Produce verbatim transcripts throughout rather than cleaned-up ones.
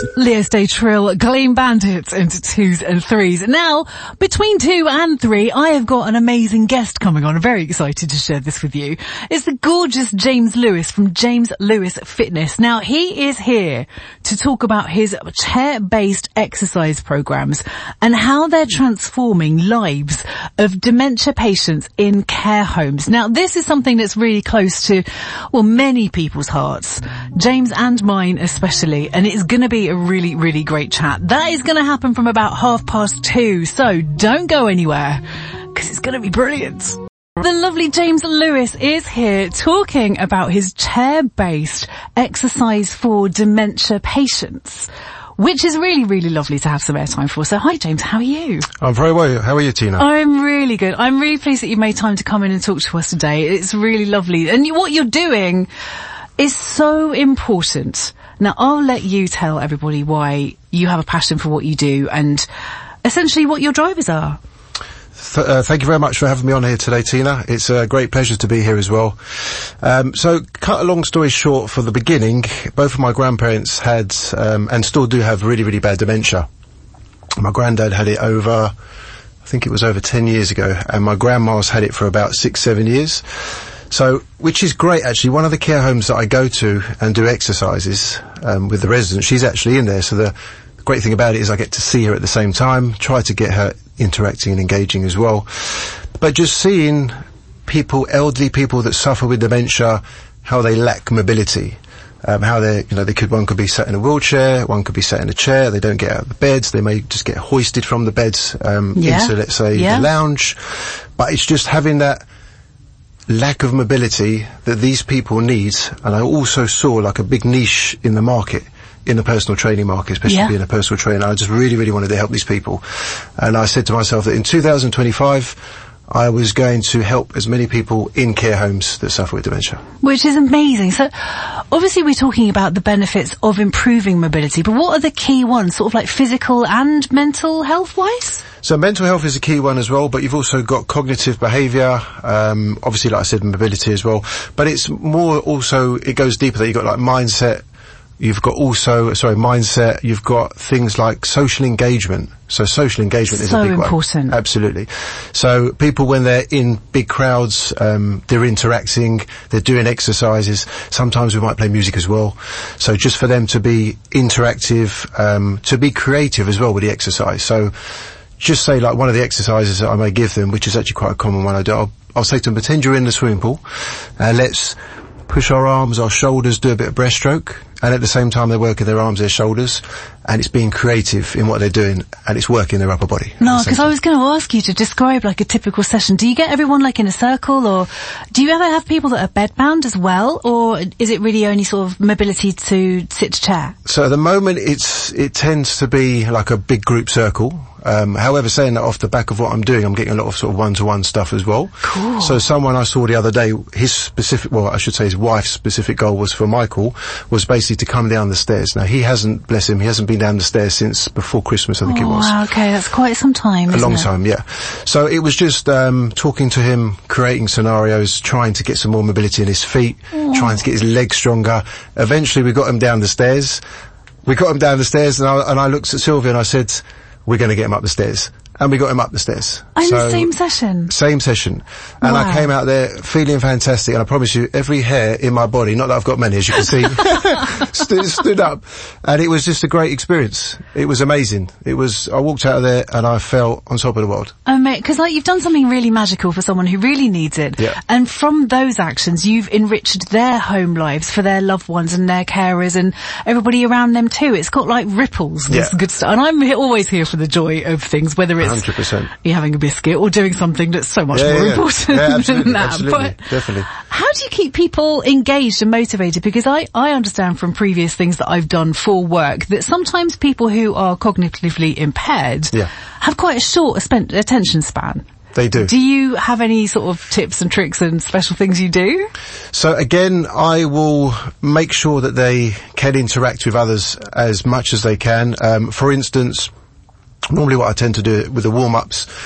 Leo Stay Trill, Clean Bandits into twos and threes. Now, between two and three, I have got an amazing guest coming on. I'm very excited to share this with you. It's the gorgeous James Lewis from James Lewis Fitness. Now, he is here to talk about his chair-based exercise programs and how they're transforming lives of dementia patients in care homes. Now, this is something that's really close to, well, many people's hearts, James and mine especially, and it's going to be a really, really great chat. That is going to happen from about half past two, so don't go anywhere, because it's going to be brilliant. The lovely James Lewis is here talking about his chair-based exercise for dementia patients, which is really, really lovely to have some airtime for. So hi James, how are you? I'm very well. How are you, Tina? I'm really good. I'm really pleased that you made time to come in and talk to us today. It's really lovely. And what you're doing is so important. Now, I'll let you tell everybody why you have a passion for what you do and essentially what your drivers are. Th- uh, thank you very much for having me on here today, Tina. It's a great pleasure to be here as well. Um, so, cut a long story short, for the beginning, both of my grandparents had, um, and still do have, really, really bad dementia. My granddad had it over, I think it was over ten years ago, and my grandma's had it for about six, seven years. So, which is great actually. One of the care homes that I go to and do exercises um, with the residents, she's actually in there. So the great thing about it is I get to see her at the same time, try to get her interacting and engaging as well. But just seeing people, elderly people that suffer with dementia, how they lack mobility, um, how they, you know, they could, one could be sat in a wheelchair, one could be sat in a chair, they don't get out of the beds, they may just get hoisted from the beds um, yeah. into, let's say, yeah. the lounge. But it's just having that lack of mobility that these people need, and I also saw like a big niche in the market, in the personal training market, especially yeah. being a personal trainer. I just really, really wanted to help these people. And I said to myself that in two thousand twenty-five, I was going to help as many people in care homes that suffer with dementia. Which is amazing. So, obviously we're talking about the benefits of improving mobility, but what are the key ones, sort of like physical and mental health-wise? So mental health is a key one as well, but you've also got cognitive behaviour, um, obviously, like I said, mobility as well. But it's more also, it goes deeper there. You've got like mindset, you've got also, sorry, mindset, you've got things like social engagement. So social engagement is so a big important. one. Absolutely. So people, when they're in big crowds, um, they're interacting, they're doing exercises. Sometimes we might play music as well. So just for them to be interactive, um, to be creative as well with the exercise. So just say like one of the exercises that I may give them, which is actually quite a common one I do, I'll, I'll say to them, pretend you're in the swimming pool, and let's push our arms, our shoulders, do a bit of breaststroke, and at the same time they're working their arms, their shoulders, and it's being creative in what they're doing, and it's working their upper body. No, because I was going to ask you to describe like a typical session. Do you get everyone like in a circle, or do you ever have people that are bedbound as well, or is it really only sort of mobility to sit to chair? So at the moment it's, it tends to be like a big group circle. Um, however, saying that, off the back of what I'm doing, I'm getting a lot of sort of one-to-one stuff as well. Cool. So someone I saw the other day, his specific, well, I should say his wife's specific goal was for Michael, was basically to come down the stairs. Now, he hasn't, bless him, he hasn't been down the stairs since before Christmas, I think oh, it was. Wow, okay, that's quite some time, isn't A long it? time, yeah. So it was just um, talking to him, creating scenarios, trying to get some more mobility in his feet, oh. trying to get his legs stronger. Eventually, we got him down the stairs. We got him down the stairs, and I, and I looked at Sylvia and I said, we're going to get him up the stairs. And we got him up the stairs. In so, the same session? Same session. And wow. I came out there feeling fantastic, and I promise you, every hair in my body, not that I've got many, as you can see, stood, stood up. And it was just a great experience. It was amazing. It was, I walked out of there and I felt on top of the world. Oh mate, because like you've done something really magical for someone who really needs it. Yeah. And from those actions, you've enriched their home lives for their loved ones and their carers and everybody around them too. It's got like ripples, this yeah. good stuff. And I'm always here for the joy of things, whether it's one hundred percent. You're having a biscuit or doing something that's so much yeah, more yeah. important yeah, than that. Absolutely, but definitely. How do you keep people engaged and motivated? Because I, I understand from previous things that I've done for work that sometimes people who are cognitively impaired yeah. have quite a short spent attention span. They do. Do you have any sort of tips and tricks and special things you do? So again, I will make sure that they can interact with others as much as they can. Um, for instance, normally what I tend to do with the warm-ups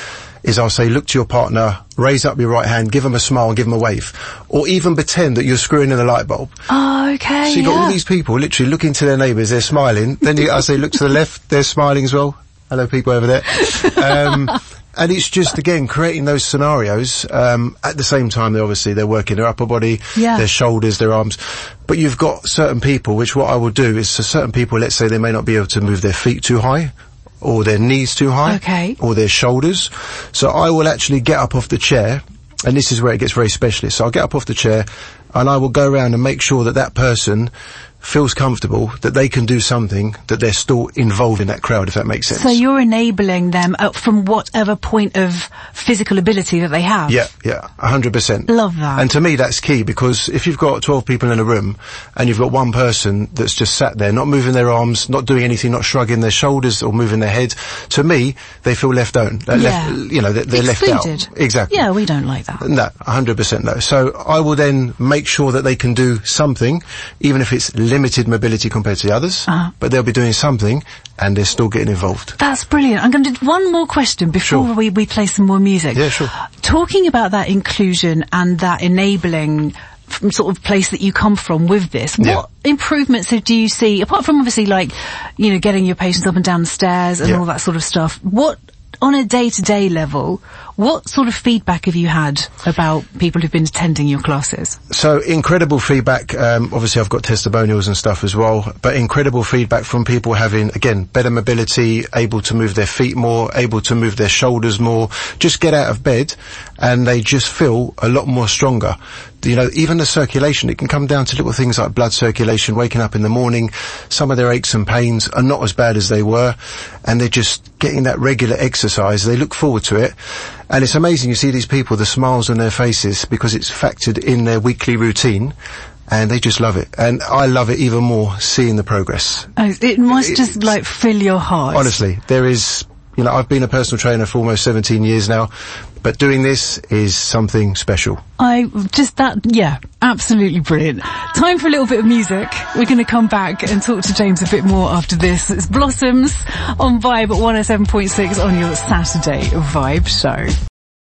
is I'll say, look to your partner, raise up your right hand, give them a smile, and give them a wave. Or even pretend that you're screwing in a light bulb. Oh, okay. So you've got yeah. all these people literally looking to their neighbours, they're smiling. Then you, I say, look to the left, they're smiling as well. Hello, people over there. Um, and it's just, again, creating those scenarios. Um, at the same time, they're obviously, they're working their upper body, yeah. their shoulders, their arms. But you've got certain people, which what I will do is, for certain people, let's say they may not be able to move their feet too high, or their knees too high, okay. or their shoulders. So I will actually get up off the chair, and this is where it gets very specialist. So I'll get up off the chair, and I will go around and make sure that that person feels comfortable, that they can do something, that they're still involved in that crowd, if that makes sense. So you're enabling them uh, from whatever point of physical ability that they have? Yeah, yeah, one hundred percent. Love that. And to me, that's key, because if you've got twelve people in a room, and you've got one person that's just sat there, not moving their arms, not doing anything, not shrugging their shoulders or moving their head, to me, they feel left out. They're yeah. left, you know, they're, they're left Excluded. out. Exactly. Yeah, we don't like that. No, one hundred percent no. So I will then make sure that they can do something, even if it's limited mobility compared to the others, uh-huh. but they'll be doing something and they're still getting involved. That's brilliant. I'm going to do one more question before sure. we, we play some more music. Yeah, sure. Talking about that inclusion and that enabling from sort of place that you come from with this, yeah. what improvements do you see, apart from obviously like, you know, getting your patients up and down the stairs and yeah. all that sort of stuff, what, on a day-to-day level, what sort of feedback have you had about people who've been attending your classes? So incredible feedback. Um, obviously I've got testimonials and stuff as well, but incredible feedback from people having, again, better mobility, able to move their feet more, able to move their shoulders more, just get out of bed and they just feel a lot more stronger. You know, even the circulation, it can come down to little things like blood circulation, waking up in the morning. Some of their aches and pains are not as bad as they were, and they're just getting that regular exercise. They look forward to it. And it's amazing, you see these people, the smiles on their faces, because it's factored in their weekly routine, and they just love it. And I love it even more seeing the progress. Oh, it must It- just like fill your heart. Honestly, there is, you know, I've been a personal trainer for almost seventeen years now, but doing this is something special. I just that, yeah, absolutely brilliant. Time for a little bit of music. We're going to come back and talk to James a bit more after this. It's Blossoms on Vibe at one oh seven point six on your Saturday Vibe show.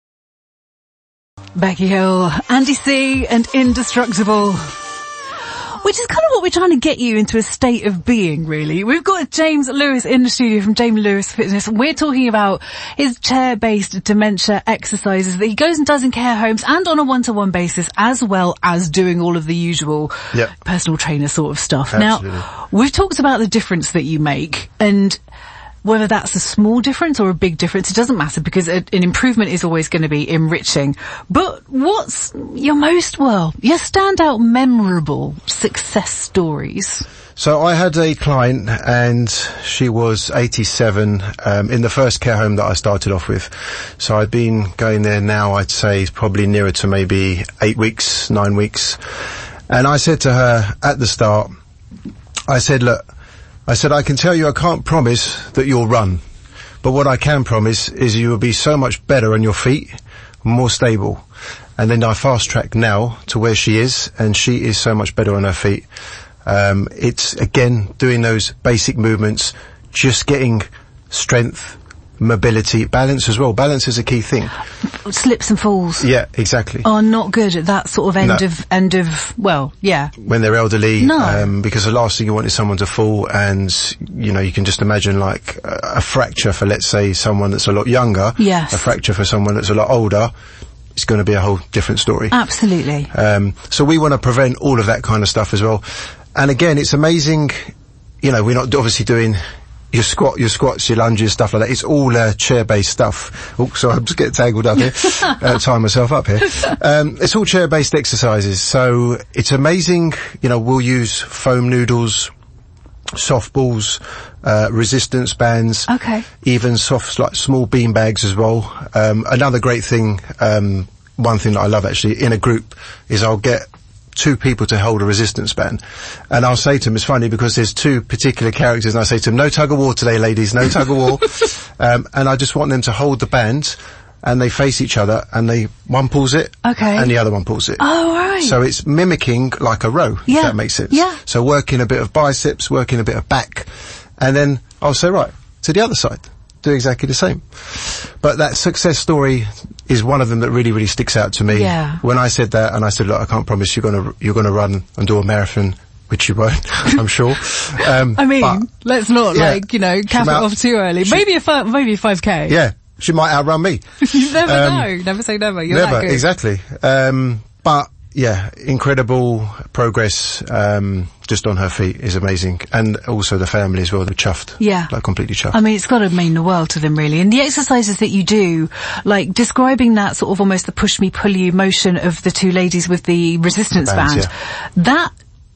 Becky Hill, Andy C and Indestructible. Which is kind of what we're trying to get you into a state of being, really. We've got James Lewis in the studio from James Lewis Fitness. We're talking about his chair-based dementia exercises that he goes and does in care homes and on a one-to-one basis, as well as doing all of the usual yep. personal trainer sort of stuff. Absolutely. Now, we've talked about the difference that you make, and whether that's a small difference or a big difference, it doesn't matter, because a, an improvement is always going to be enriching. But what's your most, well, your standout memorable success stories? So I had a client, and she was eighty-seven, um, in the first care home that I started off with. So I'd been going there now, I'd say probably nearer to maybe eight weeks, nine weeks. And I said to her at the start, I said, look, I said, I can tell you I can't promise that you'll run, but what I can promise is you will be so much better on your feet, more stable. And then I fast-tracked now to where she is, and she is so much better on her feet. Um, it's, again, doing those basic movements, just getting strength, mobility, balance as well. Balance is a key thing. Slips and falls. Yeah, exactly. Are not good at that sort of end No. of, end of, well, yeah. When they're elderly, No. um, because the last thing you want is someone to fall, and, you know, you can just imagine like a, a fracture for, let's say, someone that's a lot younger. Yes. A fracture for someone that's a lot older. It's going to be a whole different story. Absolutely. Um, so we want to prevent all of that kind of stuff as well. And again, it's amazing, you know, we're not obviously doing your squat, your squats, your lunges, stuff like that. It's all uh, chair-based stuff. Oh, sorry, I'm just getting tangled up here. uh, tying myself up here. Um, it's all chair-based exercises. So it's amazing, you know, we'll use foam noodles, soft balls, uh, resistance bands. Okay. Even soft, like small bean bags as well. Um, another great thing, um, one thing that I love actually in a group is I'll get two people to hold a resistance band, and I'll say to them, it's funny because there's two particular characters, and I say to them, no tug of war today, ladies, no tug of war. um, and I just want them to hold the band, and they face each other, and they one pulls it, Okay. and the other one pulls it. Oh, right. So it's mimicking like a row, Yeah. if that makes sense. Yeah. So working a bit of biceps, working a bit of back, and then I'll say, right, to the other side, do exactly the same. but that success story is one of them that really, really sticks out to me. Yeah. When I said that, and I said, look, I can't promise you're gonna, you're gonna run and do a marathon, which you won't, I'm sure. Um, I mean, but, let's not, yeah, like, you know, cap it might, off too early. She, maybe a five, maybe a five K. Yeah. She might outrun me. You never um, know. Never say never. You're never, that good. Exactly. Um, but, yeah, incredible progress, um, just on her feet is amazing. And also the family as well, they're chuffed. Yeah. Like completely chuffed. I mean, it's got to mean the world to them, really. And the exercises that you do, like describing that sort of almost the push me, pull you motion of the two ladies with the resistance Bands, band, yeah. that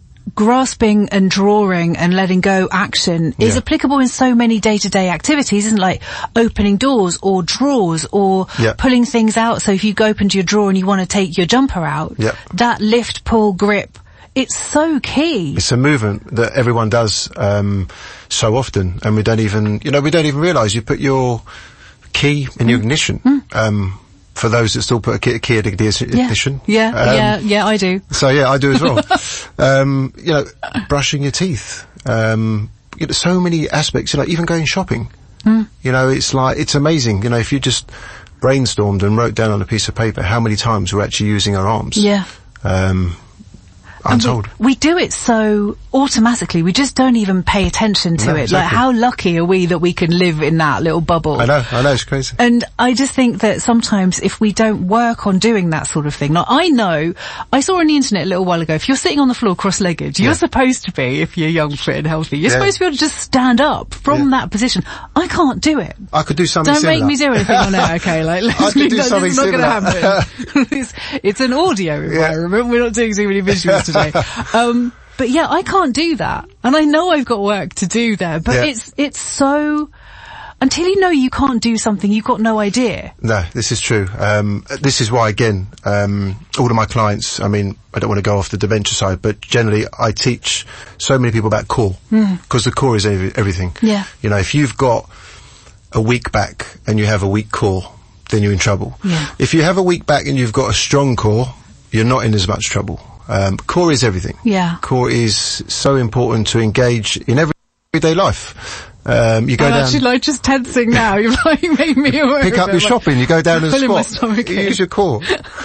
grasping and drawing and letting go action is yeah. applicable in so many day-to-day activities, isn't it? Like opening doors or drawers or yeah. pulling things out. So if you go open to your drawer and you want to take your jumper out, yeah. that lift, pull, grip, it's so key. It's a movement that everyone does um so often, and we don't even, you know, we don't even realise you put your key in your ignition. Mm. Um for those that still put a key, a key in ignition. Yeah, yeah, um, yeah, yeah, I do. So yeah, I do as well. um, you know, brushing your teeth. Um, you know, so many aspects. You know, even going shopping. Mm. You know, it's like it's amazing. You know, if you just brainstormed and wrote down on a piece of paper how many times we're actually using our arms. Yeah. Um, untold. We, we do it so automatically. We just don't even pay attention to No, it. exactly. Like, how lucky are we that we can live in that little bubble? I know, I know, it's crazy. And I just think that sometimes if we don't work on doing that sort of thing, like I know, I saw on the internet a little while ago, if you're sitting on the floor cross-legged, you're Yeah. supposed to be, if you're young, fit and healthy, you're Yeah. supposed to be able to just stand up from Yeah. that position. I can't do it. I could do something Don't similar. make me do anything on it, okay? Like, let's I could do that's something not going to similar. happen. it's, it's an audio environment. We're not doing too many visuals today. Um, but yeah, I can't do that. And I know I've got work to do there, but Yeah. it's, it's so, until you know you can't do something, you've got no idea. No, this is true. Um, this is why, again, um, all of my clients, I mean, I don't want to go off the dementia side, but generally I teach so many people about core. Because the core is every, everything. Yeah. You know, if you've got a weak back and you have a weak core, then you're in trouble. Yeah. If you have a weak back and you've got a strong core, you're not in as much trouble. Um, core is everything. Yeah. Core is so important to engage in everyday life. Um, you go I'm down. actually like just tensing now. You've like made me aware Pick of up it. your Like, shopping, you go down and pulling my squat. stomach You in. use your core.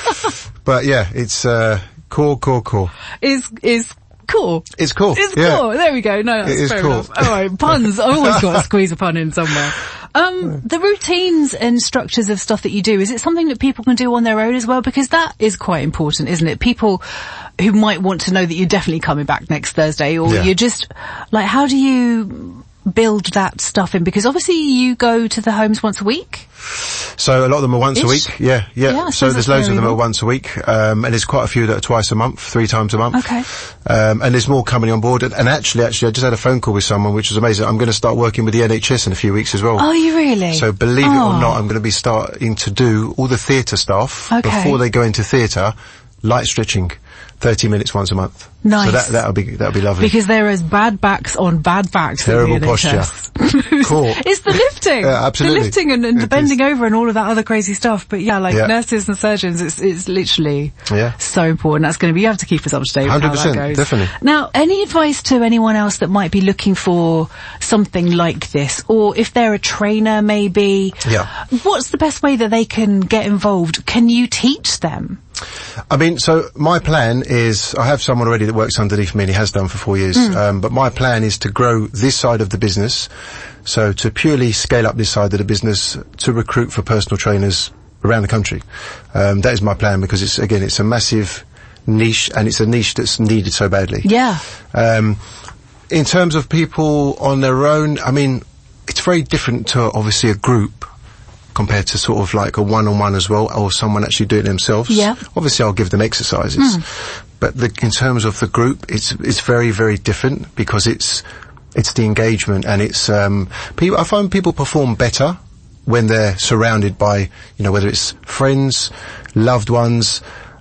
But yeah, it's uh, core, core, core. Is, is cool. It's cool. It's yeah. cool. There we go. No, that's It is fair cool. enough. All right, puns. I've always got to squeeze a pun in somewhere. Um, the routines and structures of stuff that you do, is it something that people can do on their own as well? Because that is quite important, isn't it? People who might want to know that you're definitely coming back next Thursday, or Yeah. you're just, like, how do you build that stuff in? Because obviously you go to the homes once a week. So a lot of them are once a Ish? week. Yeah, yeah. Yeah, I so suppose there's that's loads of them very are once a week. Um, and there's quite a few that are twice a month, three times a month. Okay. Um, and there's more coming on board. And, and actually, actually, I just had a phone call with someone, which was amazing. I'm going to start working with the N H S in a few weeks as well. Oh, you really? So believe it Oh. or not, I'm going to be starting to do all the theatre stuff Okay. before they go into theatre, light stretching, thirty minutes once a month. Nice. So that, that'll be, that'll be lovely. Because there is bad backs on bad backs. Terrible in the N H S. Cool. It's the lifting. Yeah, absolutely. The lifting and, and the It bending is. over and all of that other crazy stuff. But yeah, like Yeah. nurses and surgeons, it's, it's literally Yeah. so important. That's going to be, you have to keep us up to date with one hundred how that percent, goes. definitely. Now, any advice to anyone else that might be looking for something like this? Or if they're a trainer maybe? Yeah. What's the best way that they can get involved? Can you teach them? I mean, so my plan is, I have someone already that works underneath me and he has done for four years. Um, but my plan is to grow this side of the business. So to purely scale up this side of the business, to recruit for personal trainers around the country. Um, that is my plan, because it's, again, it's a massive niche, and it's a niche that's needed so badly. Yeah. Um, in terms of people on their own, I mean, it's very different to obviously a group compared to sort of like a one-on-one as well, or someone actually doing it themselves. Yeah. Obviously I'll give them exercises. But the, in terms of the group, it's, it's very, very different, because it's, it's the engagement, and it's, um, people, I find people perform better when they're surrounded by, you know, whether it's friends, loved ones,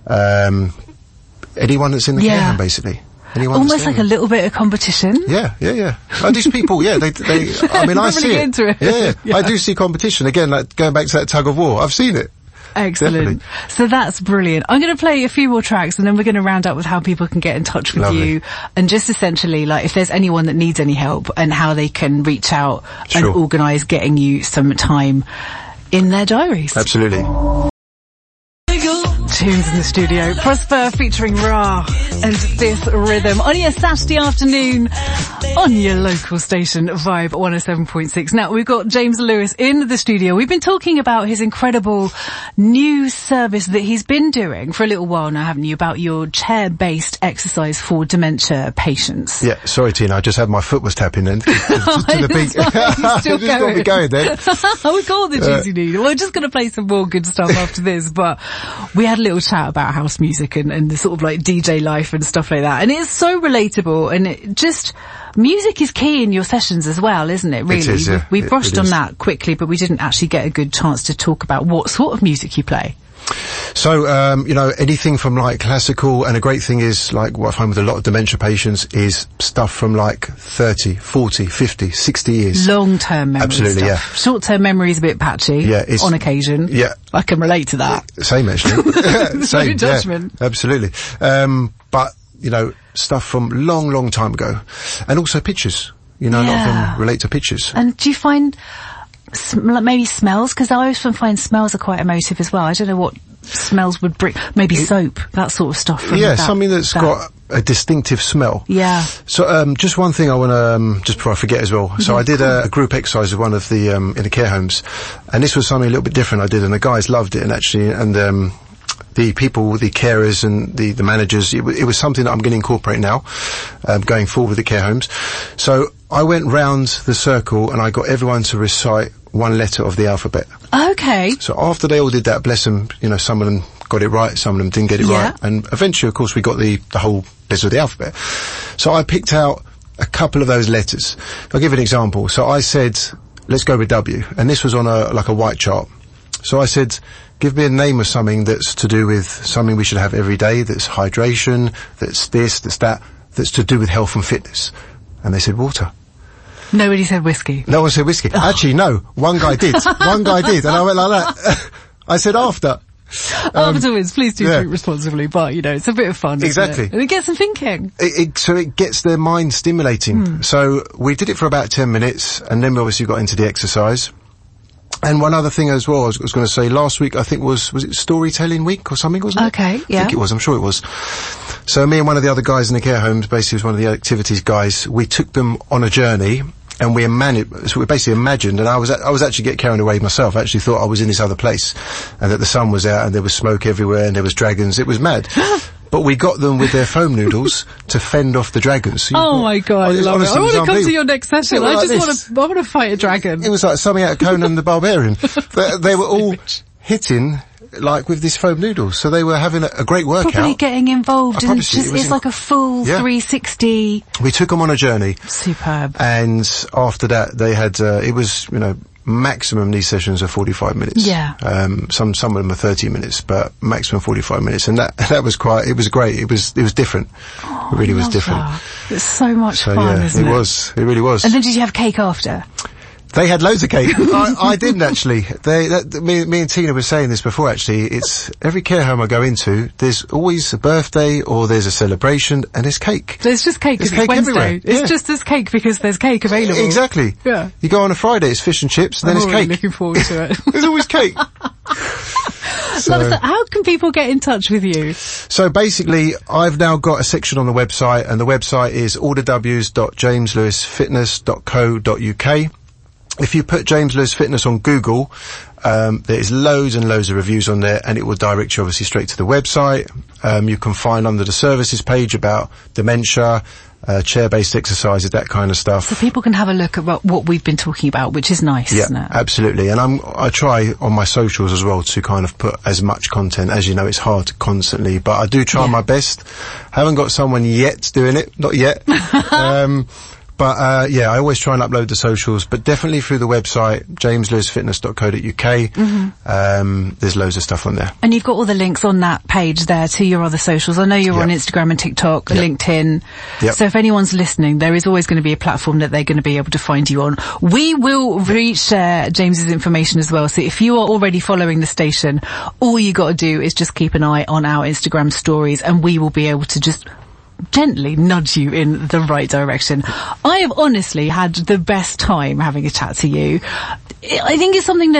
um, anyone that's in the Yeah. care home, basically. Anyone Almost that's like a there. little bit of competition. Yeah, yeah, yeah. Oh, these people, yeah, they, they, I mean, I Really see get it. into it. Yeah, Yeah. I do see competition. Again, like, going back to that tug of war, I've seen it. Excellent. Definitely. So that's brilliant. I'm going to play a few more tracks, and then we're going to round up with how people can get in touch with Lovely. you, and just essentially, like, if there's anyone that needs any help, and how they can reach out Sure. and organise getting you some time in their diaries. Absolutely. Tunes in the studio. Prosper featuring Ra and This Rhythm on your Saturday afternoon on your local station Vibe one oh seven point six. Now we've got James Lewis in the studio. We've been talking about his incredible new service that he's been doing for a little while now, haven't you, about your chair-based exercise for dementia patients. Yeah, sorry Tina, I just had my foot was tapping then. to, to the beat. Still just got me going then. We got all the juice you need. We're just going to play some more good stuff after this, but we had a little chat about house music and, and the sort of like D J life and stuff like that. And it's so relatable, and it just, music is key in your sessions as well, isn't it, really? It is, yeah. We, we brushed it, it on is. that quickly, but we didn't actually get a good chance to talk about what sort of music you play. So, um, you know, anything from like classical, and a great thing is, like what I find with a lot of dementia patients is stuff from like thirty, forty, fifty, sixty years. Long-term memory Absolutely, stuff. yeah. Short-term memory is a bit patchy, Yeah, it's- on occasion. Yeah. I can relate to that. Same actually. Same, No judgment. Yeah, absolutely. Um, but, you know, stuff from long, long time ago. And also pictures. You know, a lot of Yeah. them relate to pictures. And do you find sm- like maybe smells? Because I often find smells are quite emotive as well. I don't know what smells would bring. Maybe soap, that sort of stuff. From Yeah, that, something that's that. got a distinctive smell. Yeah. So, um, just one thing I want to, um, just before I forget as well. So I did a, a group exercise with one of the, um, in the care homes, and this was something a little bit different I did, and the guys loved it, and actually, and, um, the people, the carers and the, the managers, it, w- it was something that I'm going to incorporate now, um, going forward with the care homes. So I went round the circle and I got everyone to recite one letter of the alphabet. Okay. So after they all did that, bless them, you know, some of them got it right, some of them didn't get it Yeah. right. And eventually, of course, we got the, the whole letter of the alphabet. So I picked out a couple of those letters. I'll give you an example. So I said, let's go with W. And this was on a, like a white chart. So I said, give me a name of something that's to do with something we should have every day, that's hydration, that's this, that's that, that's to do with health and fitness. And they said water. Nobody said whiskey. No one said whiskey. Oh. Actually, no. One guy did. One guy did. And I went like that. I said after. Um, Afterwards, please do yeah. drink responsibly, but, you know, it's a bit of fun, isn't Exactly. it? And it gets them thinking. It, it, so it gets their mind stimulating. Hmm. So we did it for about ten minutes, and then we obviously got into the exercise. And one other thing as well, I was, was going to say, last week I think was, was it storytelling week or something, wasn't it? Okay, I yeah. think it was, I'm sure it was. So me and one of the other guys in the care homes, basically was one of the activities guys, we took them on a journey, and we imagined, so we basically imagined, and I was, I was actually getting carried away myself. I actually thought I was in this other place, and that the sun was out, and there was smoke everywhere, and there was dragons. It was mad. But we got them with their foam noodles to fend off the dragons. So you Oh thought- my God, I it's love it. honestly, I want to was come to unbelievable. your next session. It was I like just want this. to, I want to fight a dragon. It was like something out of Conan the Barbarian. they, they were all hitting, like, with this foam noodles. So they were having a, a great workout. Probably getting involved, I and promise you, just, it was it's inc- like a full Yeah. three sixty. We took them on a journey. Superb. And after that, they had, uh, it was, you know, maximum these sessions are forty-five minutes. Yeah. Um, some, some of them are thirty minutes, but maximum forty-five minutes. And that, that was quite, it was great. It was, it was different. Oh, it really I was love different. that. It's so much So fun, yeah, isn't it it? was. It really was. And then did you have cake after? They had loads of cake. I, I didn't actually. They, that, me, me and Tina were saying this before actually. It's every care home I go into, there's always a birthday or there's a celebration and there's cake. There's just cake There's because it's cake Wednesday. everywhere. It's Yeah. just there's cake because there's cake available. Exactly. Yeah. You go on a Friday, it's fish and chips, and then I'm it's already cake. looking forward to it. There's always cake. So, so how can people get in touch with you? So basically, I've now got a section on the website, and the website is all the w's dot james lewis fitness dot co dot uk. If you put James Lewis Fitness on Google, um, there's loads and loads of reviews on there, and it will direct you obviously straight to the website. Um, you can find under the services page about dementia, uh, chair-based exercises, that kind of stuff. So people can have a look at what, what we've been talking about, which is nice, Yeah, isn't it? absolutely. And I'm, I try on my socials as well to kind of put as much content. As you know, it's hard constantly, but I do try Yeah. my best. Haven't got someone yet doing it, not yet. um, but, uh, yeah, I always try and upload the socials, but definitely through the website, james lewis fitness dot co dot uk. Mm-hmm. Um, there's loads of stuff on there. And you've got all the links on that page there to your other socials. I know you're Yep. on Instagram and TikTok, Yep. LinkedIn. Yep. So if anyone's listening, there is always going to be a platform that they're going to be able to find you on. We will reshare James's information as well. So if you are already following the station, all you got to do is just keep an eye on our Instagram stories, and we will be able to just gently nudge you in the right direction. I have honestly had the best time having a chat to you. I think it's something that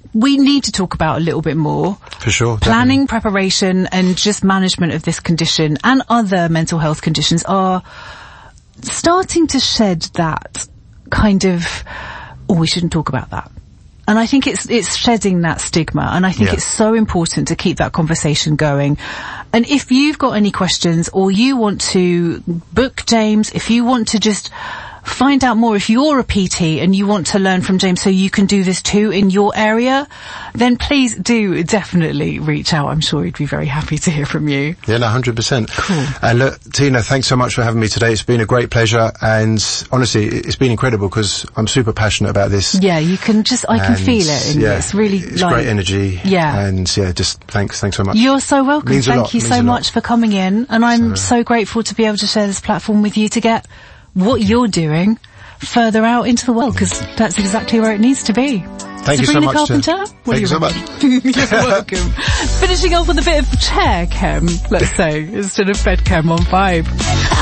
we need to talk about a little bit more. For sure. Planning, definitely. preparation, and just management of this condition and other mental health conditions are starting to shed that kind of, oh, we shouldn't talk about that. And I think it's it's shedding that stigma, and I think yeah. it's so important to keep that conversation going. And if you've got any questions, or you want to book James, if you want to just find out more, if you're a P T and you want to learn from James so you can do this too in your area, then please do definitely reach out. I'm sure he'd be very happy to hear from you. Yeah, no, one hundred percent. Cool. And look, Tina, thanks so much for having me today. It's been a great pleasure, and honestly, it's been incredible because I'm super passionate about this. Yeah, you can just, I can And, feel it in yeah, you. It's really it's like, great energy. Yeah. And yeah, just thanks, thanks so much. You're so welcome. Means a Thank lot, you means so a lot. much for coming in, and I'm so, so grateful to be able to share this platform with you to get what you're doing further out into the world, because that's exactly where it needs to be. Thank you so Sabrina much. Carpenter? To, What thank you do so much. You're welcome. Finishing off with a bit of chair chem, let's say, instead of bed chem on Vibe.